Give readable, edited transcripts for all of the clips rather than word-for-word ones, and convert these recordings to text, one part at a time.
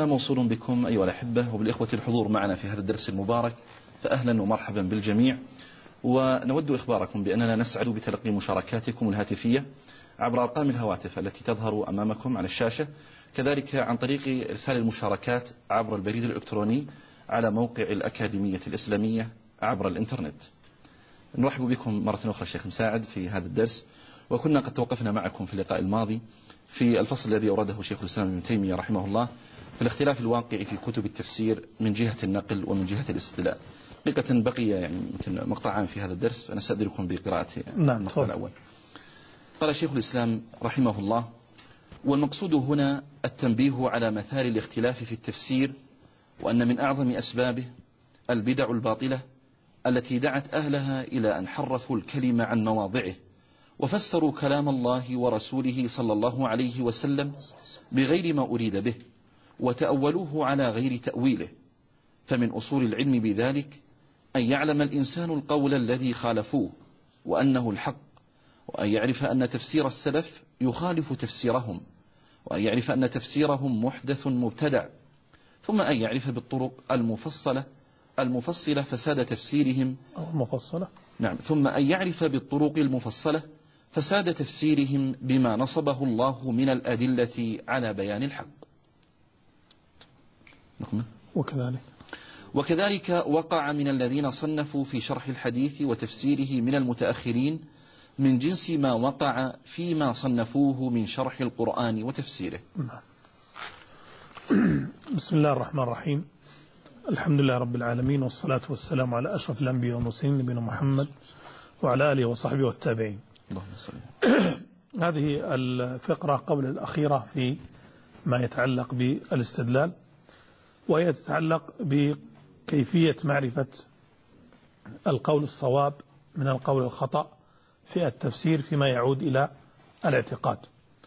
السلام موصول بكم أيها الأحبة وبالإخوة الحضور معنا في هذا الدرس المبارك، فأهلا ومرحبا بالجميع. ونود إخباركم بأننا نسعد بتلقي مشاركاتكم الهاتفية عبر أرقام الهواتف التي تظهر أمامكم على الشاشة، كذلك عن طريق إرسال المشاركات عبر البريد الإلكتروني على موقع الأكاديمية الإسلامية عبر الإنترنت. نرحب بكم مرة أخرى شيخ مساعد في هذا الدرس، وكنا قد توقفنا معكم في اللقاء الماضي في الفصل الذي أورده شيخ الإسلام ابن تيمية رحمه الله في الاختلاف الواقع في كتب التفسير من جهة النقل ومن جهة الاستدلال. حقيقة بقي يمكن مقطعان في هذا الدرس، فنستأذنكم بقراءة المقطع الأول. قال شيخ الإسلام رحمه الله: والمقصود هنا التنبيه على مثال الاختلاف في التفسير، وأن من أعظم أسبابه البدع الباطلة التي دعت أهلها إلى أن حرفوا الكلمة عن مواضعه، وفسروا كلام الله ورسوله صلى الله عليه وسلم بغير ما أريد به، وتأولوه على غير تأويله. فمن أصول العلم بذلك أن يعلم الإنسان القول الذي خالفوه وأنه الحق، وأن يعرف أن تفسير السلف يخالف تفسيرهم، وأن يعرف أن تفسيرهم محدث مبتدع، ثم أن يعرف بالطرق المفصلة فساد تفسيرهم ثم أن يعرف بالطرق المفصلة فساد تفسيرهم بما نصبه الله من الأدلة على بيان الحق. وكذلك وقع من الذين صنفوا في شرح الحديث وتفسيره من المتأخرين من جنس ما وقع فيما صنفوه من شرح القرآن وتفسيره. بسم الله الرحمن الرحيم. الحمد لله رب العالمين، والصلاة والسلام على أشرف الأنبياء والمرسلين نبينا محمد وعلى آله وصحبه والتابعين. هذه الفقرة قبل الأخيرة في ما يتعلق بالاستدلال، وهي تتعلق بكيفية معرفة القول الصواب من القول الخطأ في التفسير فيما يعود إلى الاعتقاد.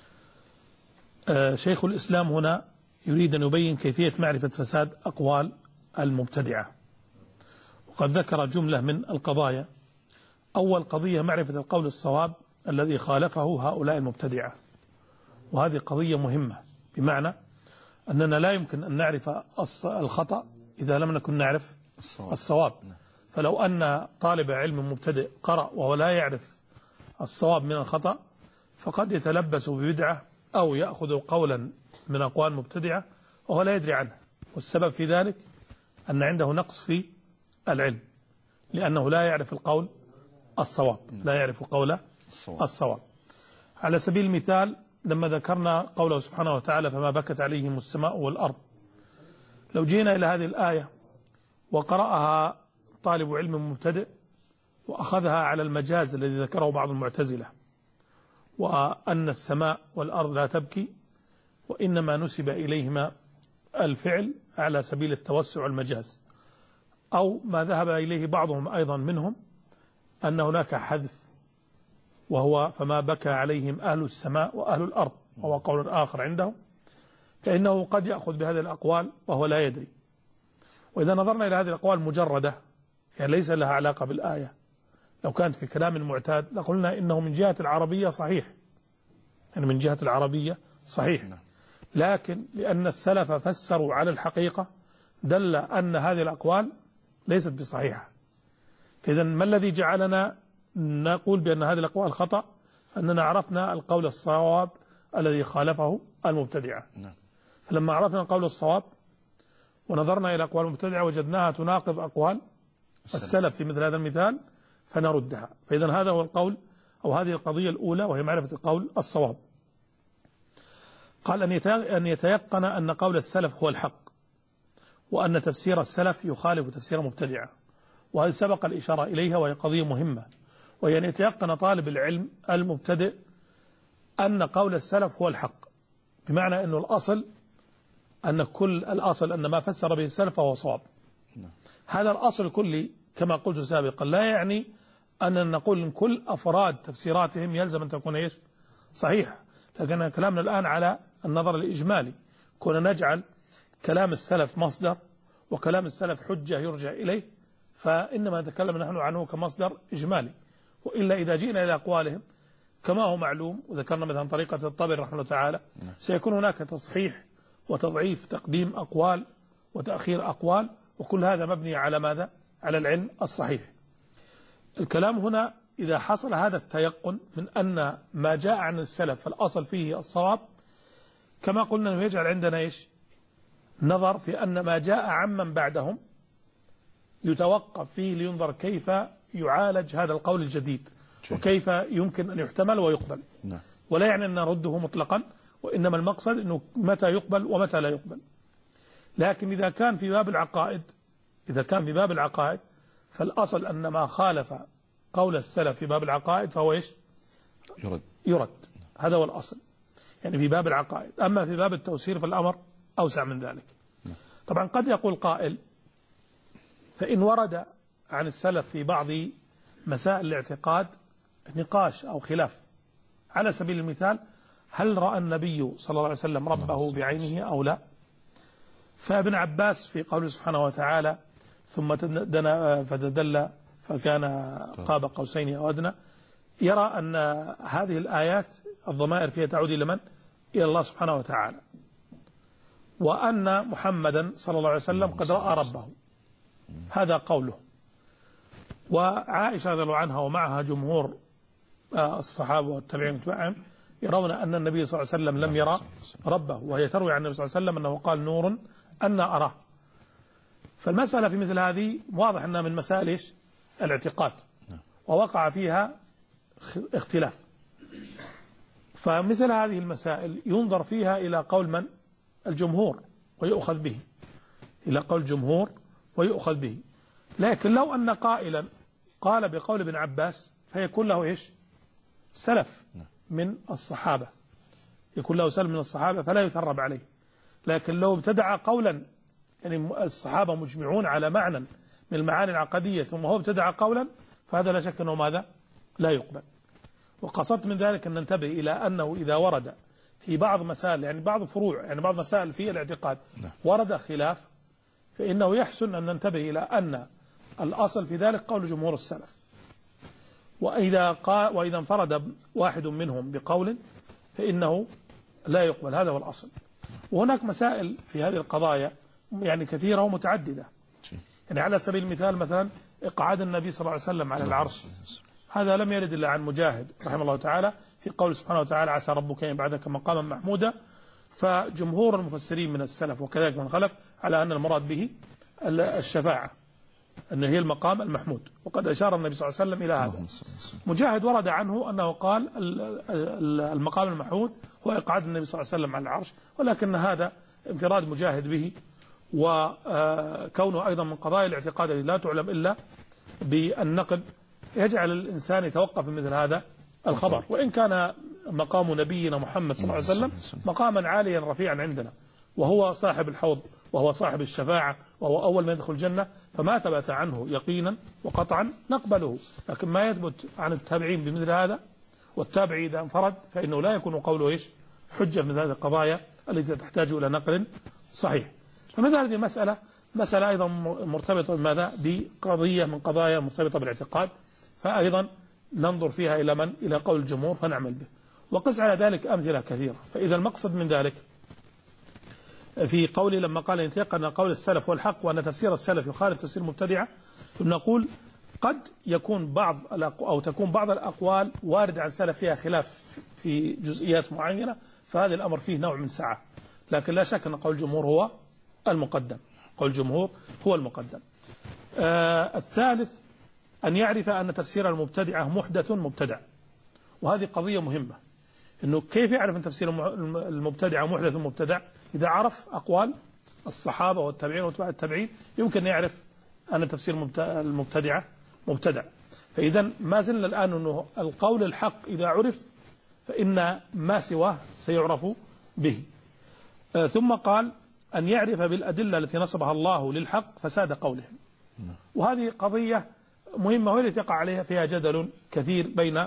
شيخ الإسلام هنا يريد أن يبين كيفية معرفة فساد أقوال المبتدعة، وقد ذكر جملة من القضايا. أول قضية معرفة القول الصواب الذي خالفه هؤلاء المبتدعة، وهذه قضية مهمة، بمعنى أننا لا يمكن أن نعرف الخطأ إذا لم نكن نعرف الصواب. فلو أن طالب علم مبتدئ قرأ وهو لا يعرف الصواب من الخطأ فقد يتلبس ببدعة أو يأخذ قولا من أقوال مبتدعة وهو لا يدري عنه، والسبب في ذلك أن عنده نقص في العلم، لأنه لا يعرف القول الصواب، لا يعرف قول الصواب. على سبيل المثال لما ذكرنا قوله سبحانه وتعالى: فما بكت عليهم السماء والأرض، لو جينا إلى هذه الآية وقرأها طالب علم مبتدئ وأخذها على المجاز الذي ذكره بعض المعتزلة، وأن السماء والأرض لا تبكي وإنما نسب إليهما الفعل على سبيل التوسع والمجاز، أو ما ذهب إليه بعضهم أيضا منهم أن هناك حذف، وهو فما بكى عليهم أهل السماء وأهل الأرض، وهو قول آخر عندهم، فإنه قد يأخذ بهذه الأقوال وهو لا يدري. وإذا نظرنا إلى هذه الأقوال مجردة، يعني ليس لها علاقة بالآية، لو كانت في كلام المعتاد لقلنا إنه من جهة العربية صحيح، يعني من جهة العربية صحيح، لكن لأن السلف فسروا على الحقيقة دل أن هذه الأقوال ليست بصحيحة. فإذا ما الذي جعلنا نقول بأن هذه الأقوال خطأ؟ أننا عرفنا القول الصواب الذي خالفه المبتدعة. فلما عرفنا القول الصواب ونظرنا إلى أقوال المبتدعة وجدناها تناقض أقوال السلف في مثل هذا المثال فنردها. فإذا هذا هو القول أو هذه القضية الأولى، وهي معرفة القول الصواب. قال أن يتيقن أن قول السلف هو الحق، وأن تفسير السلف يخالف تفسير مبتدعة، وهذه سبق الإشارة إليها، وهي قضية مهمة، وهي أن يتيقن طالب العلم المبتدئ أن قول السلف هو الحق، بمعنى أنه الأصل أن ما فسر به السلف فهو صواب. هذا الأصل الكلي كما قلت سابقا لا يعني أن نقول إن كل أفراد تفسيراتهم يلزم أن تكون صحيحة، لكن كلامنا الآن على النظر الإجمالي، كنا نجعل كلام السلف مصدر وكلام السلف حجة يرجع إليه، فإنما نتكلم نحن عنه كمصدر إجمالي. وإلا إذا جئنا إلى أقوالهم كما هو معلوم، وذكرنا مثلا طريقة الطبري رحمه الله تعالى، سيكون هناك تصحيح وتضعيف تقديم أقوال وتأخير أقوال، وكل هذا مبني على ماذا؟ على العلم الصحيح. الكلام هنا إذا حصل هذا التيقن من أن ما جاء عن السلف فالأصل فيه الصواب، كما قلنا أنه يجعل عندنا إيش؟ نظر في أن ما جاء عمن بعدهم يتوقف فيه لينظر كيف يعالج هذا القول الجديد وكيف يمكن أن يحتمل ويقبل، ولا يعني أن نرده مطلقا، وإنما المقصد أنه متى يقبل ومتى لا يقبل. لكن إذا كان في باب العقائد فالأصل أن ما خالف قول السلف في باب العقائد فهو إيش؟ يرد. هذا هو الأصل يعني في باب العقائد. أما في باب التوسير فالأمر أوسع من ذلك. طبعا قد يقول قائل فإن ورد عن السلف في بعض مسائل الاعتقاد نقاش أو خلاف، على سبيل المثال هل رأى النبي صلى الله عليه وسلم ربه بعينه أو لا؟ فابن عباس في قوله سبحانه وتعالى ثم دنا فتدلى فكان قاب قوسين أو أدنى، يرى أن هذه الآيات الضمائر فيها تعود إلى من؟ إلى الله سبحانه وتعالى، وأن محمدا صلى الله عليه وسلم قد رأى ربه، هذا قوله. وعائشة رضي الله عنها ومعها جمهور الصحابة والتابعين وتبعهم يرون أن النبي صلى الله عليه وسلم لم يرى ربه، وهي تروي عن النبي صلى الله عليه وسلم أنه قال نور أن أراه. فالمسألة في مثل هذه واضح أنها من مسائل إيش؟ الاعتقاد، ووقع فيها اختلاف. فمثل هذه المسائل ينظر فيها إلى قول من؟ الجمهور ويؤخذ به، إلى قول الجمهور ويؤخذ به. لكن لو أن قائلا قال بقول ابن عباس فيكون له إيش؟ سلف من الصحابة، يكون له سلف من الصحابة فلا يثرب عليه. لكن لو ابتدع قولا يعني الصحابة مجمعون على معنى من المعاني العقدية ثم هو ابتدع قولا فهذا لا شك أنه ماذا؟ لا يقبل. وقصدت من ذلك أن ننتبه إلى أنه إذا ورد في بعض مسائل يعني بعض فروع يعني بعض مسائل في الاعتقاد ورد خلاف، فإنه يحسن أن ننتبه إلى أن الأصل في ذلك قول جمهور السلف، وإذا انفرد واحد منهم بقول فإنه لا يقبل، هذا هو الأصل. وهناك مسائل في هذه القضايا يعني كثيرة ومتعددة، يعني على سبيل المثال مثلا إقعاد النبي صلى الله عليه وسلم على العرش، هذا لم يرد إلا عن مجاهد رحمه الله تعالى في قول سبحانه وتعالى عسى ربك أن يبعثك مقاما محمودا. فجمهور المفسرين من السلف وكذلك من خلف على أن المراد به الشفاعة، أن هي المقام المحمود، وقد أشار النبي صلى الله عليه وسلم إلى هذا. مجاهد ورد عنه أنه قال المقام المحمود هو إقعاد النبي صلى الله عليه وسلم على العرش، ولكن هذا انفراد مجاهد به، وكونه أيضا من قضايا الاعتقاد التي لا تعلم إلا بالنقل يجعل الإنسان يتوقف من مثل هذا الخبر. وإن كان مقام نبينا محمد صلى الله عليه وسلم مقاما عاليا رفيعا عندنا، وهو صاحب الحوض وهو صاحب الشفاعة وهو أول من يدخل الجنة، فما ثبت عنه يقينا وقطعا نقبله. لكن ما يثبت عن التابعين بمثل هذا، والتابعي إذا انفرد فإنه لا يكون قوله إيش؟ حجة من هذه القضايا التي تحتاج إلى نقل صحيح. فمثل هذه المسألة مسألة أيضا مرتبطة بماذا؟ بقضية من قضايا مرتبطة بالاعتقاد، فأيضا ننظر فيها إلى من؟ إلى قول الجمهور فنعمل به. وقس على ذلك أمثلة كثيرة. فإذا المقصد من ذلك في قولي لما قال يتيقن أن قول السلف هو الحق وأن تفسير السلف يخالف تفسير المبتدعة، نقول قد يكون تكون بعض الأقوال وارد عن سلف فيها خلاف في جزئيات معينة، فهذا الأمر فيه نوع من سعة. لكن لا شك أن قول الجمهور هو المقدم، قول الجمهور هو المقدم. الثالث أن يعرف أن تفسير المبتدعة محدث مبتدع، وهذه قضية مهمة. إنه كيف يعرف أن تفسير المبتدعة محدث مبتدع؟ إذا عرف أقوال الصحابة والتابعين وتبع التابعين يمكن يعرف أن تفسير المبتدعة مبتدع. فإذا ما زلنا الآن أنه القول الحق إذا عرف فإن ما سواه سيعرف به. ثم قال أن يعرف بالأدلة التي نصبها الله للحق فساد قولهم، وهذه قضية مهمة وهي التي يقع عليها فيها جدل كثير بين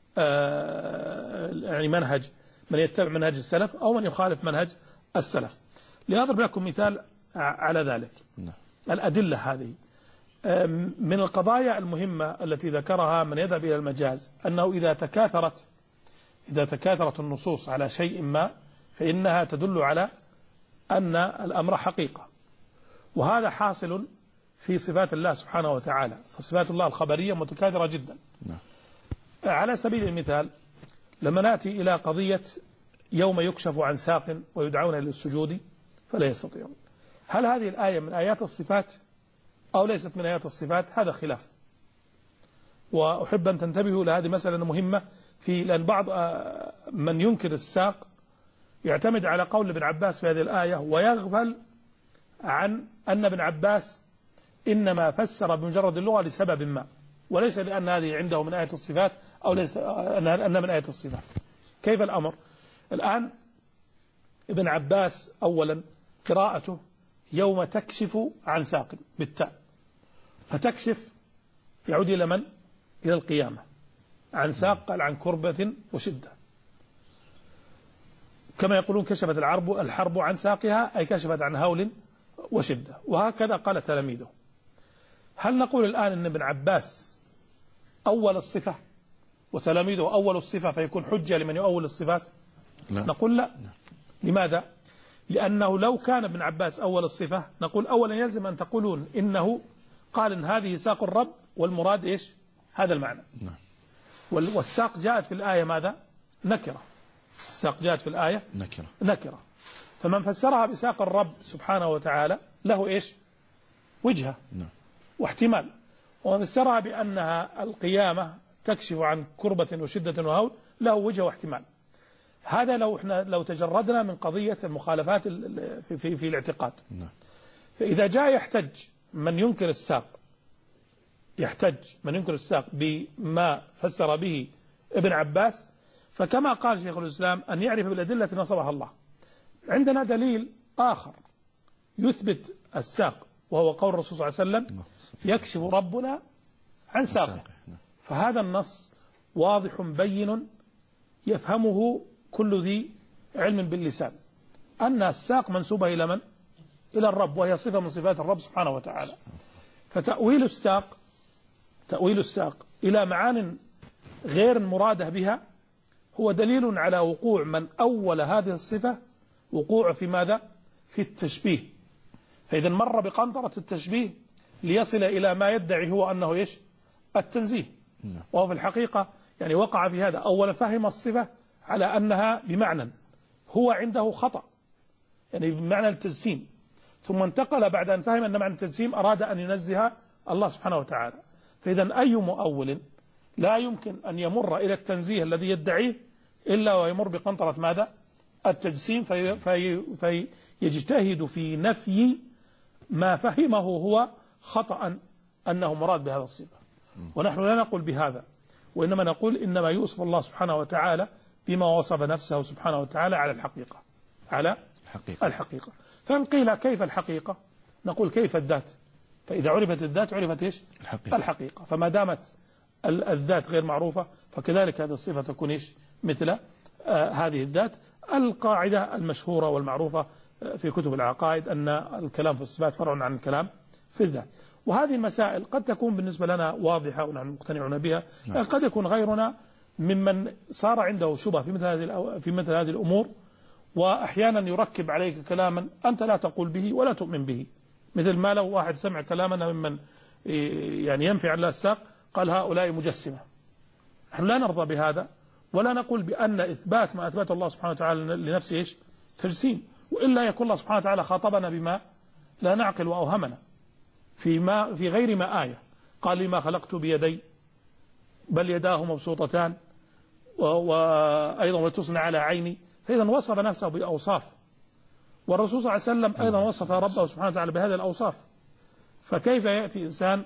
يعني منهج من يتبع منهج السلف أو من يخالف منهج السلف. لأضرب لكم مثال على ذلك. الأدلة هذه من القضايا المهمة التي ذكرها من يذهب إلى المجاز، أنه إذا تكاثرت النصوص على شيء ما فإنها تدل على أن الأمر حقيقة، وهذا حاصل في صفات الله سبحانه وتعالى، فصفات الله الخبرية متكاثرة جدا. على سبيل المثال لما نأتي إلى قضية يوم يكشف عن ساق ويدعون إلى السجود فلا يستطيعون، هل هذه الآية من آيات الصفات أو ليست من آيات الصفات؟ هذا خلاف، وأحب أن تنتبهوا لهذه مسألة مهمة، لأن بعض من ينكر الساق يعتمد على قول ابن عباس في هذه الآية ويغفل عن أن ابن عباس إنما فسر بمجرد اللغة لسبب ما، وليس لأن هذه عنده من آية الصفات أو ليس أن من آية الصفات. كيف الأمر؟ الآن ابن عباس أولا قراءته يوم تكشف عن ساق بالتاء، فتكشف يعود إلى من؟ إلى القيامة. عن ساق قال عن كربة وشدة، كما يقولون كشفت الحرب عن ساقها، أي كشفت عن هول وشدة، وهكذا قال تلاميذه. هل نقول الآن أن ابن عباس أول الصفة وتلاميذه أول الصفة فيكون حجة لمن يؤول الصفات؟ لا. نقول لا. لماذا؟ لأنه لو كان ابن عباس أول الصفة نقول أولا يلزم أن تقولون إنه قال إن هذه ساق الرب والمراد إيش؟ هذا المعنى. والساق جاءت في الآية ماذا؟ نكرة. الساق جاءت في الآية نكرة، فمن فسرها بساق الرب سبحانه وتعالى له إيش؟ وجهة واحتمال، ومن فسرها بأنها القيامة تكشف عن كربة وشدة وهول له وجهة واحتمال. هذا لو تجردنا من قضية المخالفات في الاعتقاد. فإذا جاء يحتج من ينكر الساق بما فسر به ابن عباس، فكما قال شيخ الإسلام أن يعرف بالأدلة نصبها الله. عندنا دليل آخر يثبت الساق وهو قول الرسول صلى الله عليه وسلم يكشف ربنا عن ساقه، فهذا النص واضح بين يفهمه كل ذي علم باللسان أن الساق منسوبة إلى من؟ إلى الرب، وهي صفة من صفات الرب سبحانه وتعالى. فتأويل الساق إلى معان غير مرادة بها هو دليل على وقوع من أول هذه الصفة وقوع في ماذا؟ في التشبيه. فإذا مر بقنطرة التشبيه ليصل إلى ما يدعي هو أنه إيش؟ التنزيه، وهو في الحقيقة يعني وقع في هذا. أولا فهم الصفة على أنها بمعنى هو عنده خطأ، يعني بمعنى التجسيم، ثم انتقل بعد أن فهم أن معنى التجسيم أراد أن ينزه الله سبحانه وتعالى. فإذا أي مؤول لا يمكن أن يمر إلى التنزيه الذي يدعيه إلا ويمر بقنطرة ماذا؟ التجسيم، فيجتهد في نفي ما فهمه هو خطأ أنه مراد بهذا الصفة. ونحن لا نقول بهذا، وإنما نقول إنما يوصف الله سبحانه وتعالى بما وصف نفسه سبحانه وتعالى على الحقيقة. فإن قيل كيف الحقيقة؟ نقول كيف الذات، فإذا عرفت الذات عرفت إيش؟ الحقيقة. فما دامت الذات غير معروفة فكذلك هذه الصفة تكون إيش؟ مثل هذه الذات. القاعدة المشهورة والمعروفة في كتب العقائد أن الكلام في الصفات فرع عن الكلام في الذات. وهذه المسائل قد تكون بالنسبة لنا واضحة ونحن مقتنعون بها، قد يكون غيرنا ممن صار عنده شبهة في مثل هذه الأمور، وأحيانا يركب عليك كلاما أنت لا تقول به ولا تؤمن به، مثل ما لو واحد سمع كلامنا ممن يعني ينفي عن الله الساق قال هؤلاء مجسمة. نحن لا نرضى بهذا، ولا نقول بأن إثبات ما أثبت الله سبحانه وتعالى لنفسه إيش؟ تجسيم، وإلا يكون الله سبحانه وتعالى خاطبنا بما لا نعقل وأوهمنا في غير ما آية. قال لي ما خلقت بيدي بل يداه مبسوطتان وأيضا ولتصنع على عيني. فإذا وصف نفسه بأوصاف، والرسول صلى الله عليه وسلم أيضا وصف ربه سبحانه وتعالى بهذه الأوصاف. فكيف يأتي إنسان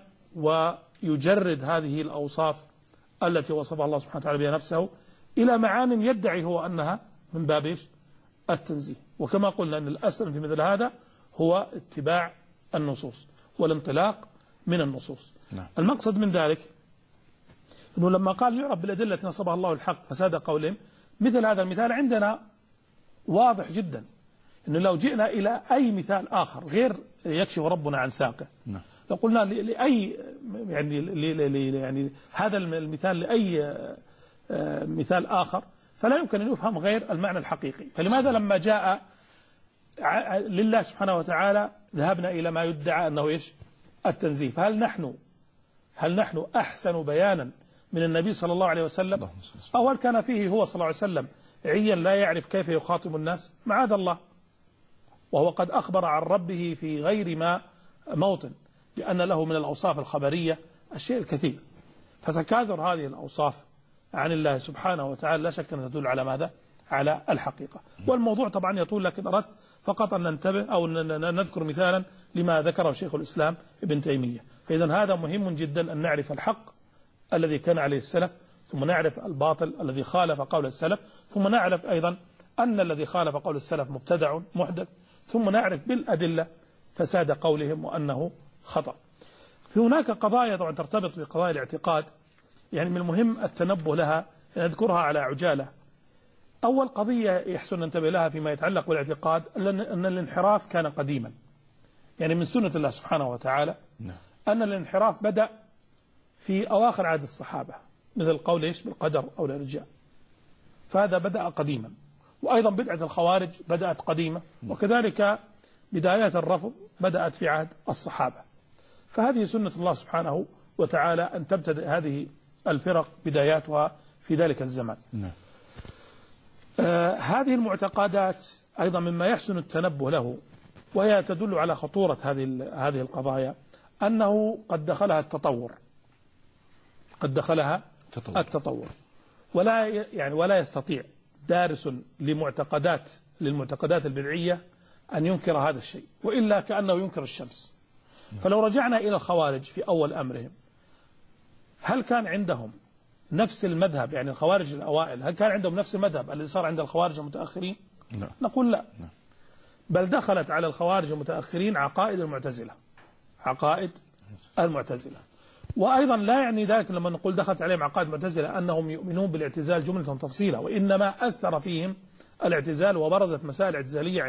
ويجرد هذه الأوصاف التي وصفها الله سبحانه وتعالى بها نفسه إلى معان يدعي هو أنها من باب التنزيه؟ وكما قلنا أن الأسلم في مثل هذا هو اتباع النصوص والانطلاق من النصوص. المقصد من ذلك أنه لما قال يعرف بالأدلة نصبها الله الحق فساد قولهم، مثل هذا المثال عندنا واضح جدا، أنه لو جئنا إلى أي مثال آخر غير يكشف ربنا عن ساقه لو قلنا لأي يعني هذا المثال لأي مثال آخر فلا يمكن أن يفهم غير المعنى الحقيقي. فلماذا لما جاء لله سبحانه وتعالى ذهبنا إلى ما يدعى أنه إيش التنزيه. فهل نحن أحسن بيانا من النبي صلى الله عليه وسلم، أو هل كان فيه هو صلى الله عليه وسلم عيا لا يعرف كيف يخاطب الناس؟ معاذ الله، وهو قد أخبر عن ربه في غير ما موطن بأن له من الأوصاف الخبرية الشيء الكثير. فتكاثر هذه الأوصاف عن الله سبحانه وتعالى لا شك أن تدل على ماذا؟ على الحقيقة. والموضوع طبعا يطول، لكن أردت فقط أن ننتبه أو نذكر مثالا لما ذكره شيخ الإسلام ابن تيمية. فإذا هذا مهم جدا أن نعرف الحق الذي كان عليه السلف، ثم نعرف الباطل الذي خالف قول السلف، ثم نعرف أيضا أن الذي خالف قول السلف مبتدع محدث، ثم نعرف بالأدلة فساد قولهم وأنه خطأ. في هناك قضايا طبعا ترتبط بقضايا الاعتقاد، يعني من المهم التنبه لها، نذكرها على عجالة. أول قضية يحسن ننتبه لها فيما يتعلق بالاعتقاد أن الانحراف كان قديما، يعني من سنة الله سبحانه وتعالى أن الانحراف بدأ في أواخر عهد الصحابة، مثل قول إيش بالقدر أو الإرجاء، فهذا بدأ قديما. وأيضا بدعة الخوارج بدأت قديمة، وكذلك بدايات الرفض بدأت في عهد الصحابة. فهذه سنة الله سبحانه وتعالى أن تبتدئ هذه الفرق بداياتها في ذلك الزمان. هذه المعتقدات أيضا مما يحسن التنبه له، وهي تدل على خطورة هذه القضايا، أنه قد دخلها التطور، ولا يستطيع دارس للمعتقدات البدعية أن ينكر هذا الشيء، وإلا كأنه ينكر الشمس. فلو رجعنا إلى الخوارج في أول أمرهم، هل كان عندهم نفس المذهب؟ يعني الخوارج الأوائل هل كان عندهم نفس المذهب الذي صار عند الخوارج المتأخرين؟ لا. نقول لا. بل دخلت على الخوارج المتأخرين عقائد المعتزلة. وأيضا لا يعني ذلك لما نقول دخلت عليهم عقائد المعتزلة أنهم يؤمنون بالاعتزال جملة تفصيلا، وإنما أثر فيهم الاعتزال وبرزت مسائل اعتزالية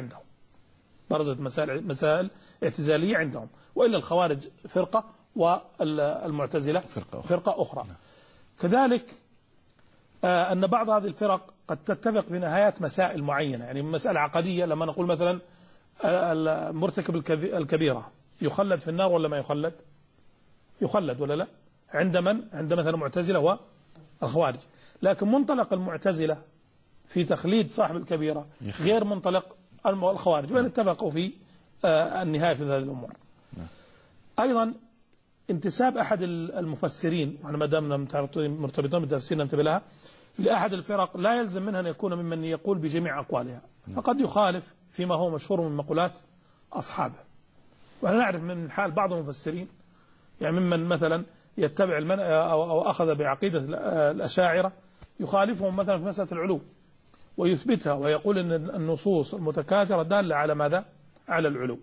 عندهم. وإلا الخوارج فرقة والمعتزلة فرقة أخرى. كذلك أن بعض هذه الفرق قد تتفق في نهايات مسائل معينة، يعني مسألة عقدية. لما نقول مثلا مرتكب الكبيرة يخلد في النار ولا ما يخلد ولا لا؟ عند مثلا المعتزلة والخوارج. لكن منطلق المعتزلة في تخليد صاحب الكبيرة غير منطلق الخوارج، وإن اتفقوا في النهاية في هذه الأمور. أيضا انتساب أحد المفسرين، وأنا ما دامنا مرتبطين بالتفسير ننتبه لها، لأحد الفرق لا يلزم منها أن يكون ممن يقول بجميع أقوالها، فقد يخالف فيما هو مشهور من مقولات أصحابه. وأنا نعرف من حال بعض المفسرين، يعني ممن مثلا يتبع أو أخذ بعقيدة الأشاعرة، يخالفهم مثلا في مسألة العلو ويثبتها، ويقول أن النصوص المتكاثرة دالة على ماذا؟ على العلو،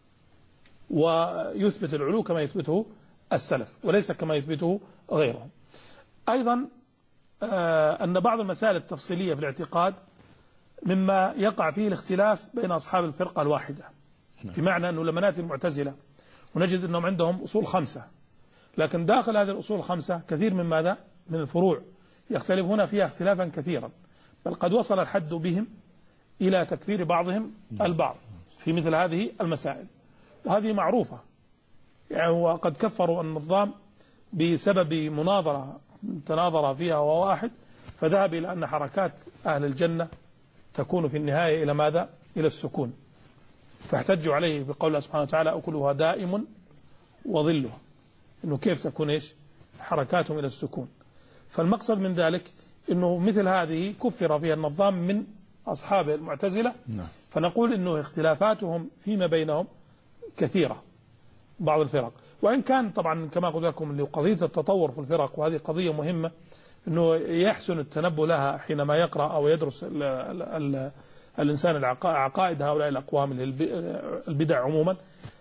ويثبت العلو كما يثبته السلف وليس كما يثبته غيرهم. أيضا أن بعض المسائل التفصيلية في الاعتقاد مما يقع فيه الاختلاف بين أصحاب الفرقة الواحدة، بمعنى أنه لما نأتي المعتزلة ونجد أنهم عندهم أصول 5، لكن داخل هذه الأصول 5 كثير من ماذا؟ من الفروع يختلفون فيها اختلافا كثيرا، بل قد وصل الحد بهم إلى تكفير بعضهم البعض في مثل هذه المسائل، وهذه معروفة. يعني وقد كفروا النظام بسبب مناظرة تناظر فيها وواحد، فذهب إلى أن حركات أهل الجنة تكون في النهاية إلى ماذا؟ إلى السكون، فاحتجوا عليه بقول الله سبحانه وتعالى أكلها دائم وظلها، إنه كيف تكون إيش حركاتهم إلى السكون. فالمقصد من ذلك إنه مثل هذه كفر فيها النظام من أصحاب المعتزلة، فنقول إنه اختلافاتهم فيما بينهم كثيرة بعض الفرق، وإن كان طبعا كما قلت لكم إنه قضية التطور في الفرق، وهذه قضية مهمة إنه يحسن التنبه لها حينما يقرأ أو يدرس الإنسان عقائد هؤلاء الأقوام البدع عموما،